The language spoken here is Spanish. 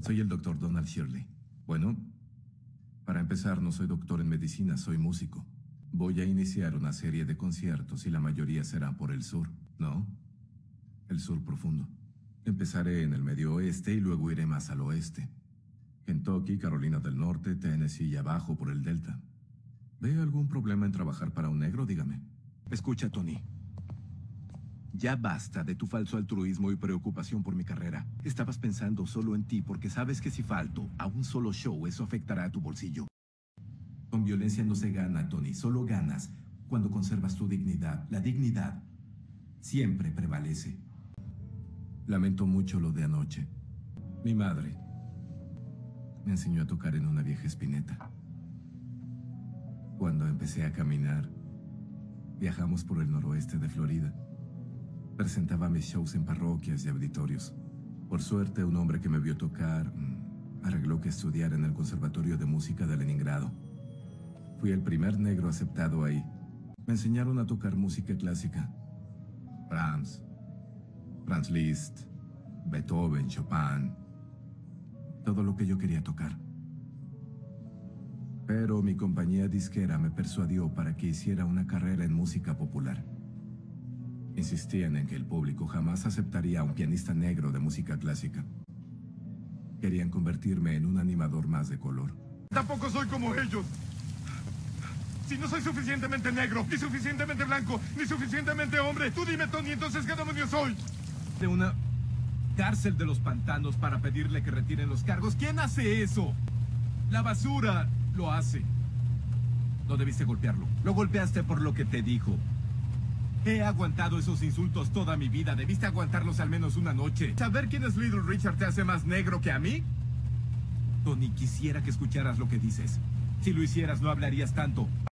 Soy el doctor Donald Shirley. Bueno, para empezar, no soy doctor en medicina, soy músico. Voy a iniciar una serie de conciertos y la mayoría serán por el sur, ¿no? El sur profundo. Empezaré en el medio oeste y luego iré más al oeste. Kentucky, Carolina del Norte, Tennessee y abajo por el delta. ¿Ve algún problema en trabajar para un negro? Dígame. Escucha, Tony. Ya basta de tu falso altruismo y preocupación por mi carrera. Estabas pensando solo en ti porque sabes que si falto a un solo show, eso afectará a tu bolsillo. Con violencia no se gana, Tony. Solo ganas cuando conservas tu dignidad. La dignidad siempre prevalece. Lamento mucho lo de anoche. Mi madre me enseñó a tocar en una vieja espineta. Cuando empecé a caminar, viajamos por el noroeste de Florida. Presentaba mis shows en parroquias y auditorios. Por suerte, un hombre que me vio tocar arregló que estudiara en el Conservatorio de Música de Leningrado. Fui el primer negro aceptado ahí. Me enseñaron a tocar música clásica. Brahms, Franz Liszt, Beethoven, Chopin. Todo lo que yo quería tocar. Pero mi compañía disquera me persuadió para que hiciera una carrera en música popular. Insistían en que el público jamás aceptaría a un pianista negro de música clásica. Querían convertirme en un animador más de color. Tampoco soy como ellos. Si no soy suficientemente negro, ni suficientemente blanco, ni suficientemente hombre, tú dime, Tony, entonces ¿qué demonios soy? De una cárcel de los pantanos para pedirle que retiren los cargos. ¿Quién hace eso? La basura lo hace. No debiste golpearlo. Lo golpeaste por lo que te dijo. He aguantado esos insultos toda mi vida. Debiste aguantarlos al menos una noche. ¿Saber quién es Little Richard te hace más negro que a mí? Tony, quisiera que escucharas lo que dices. Si lo hicieras, no hablarías tanto.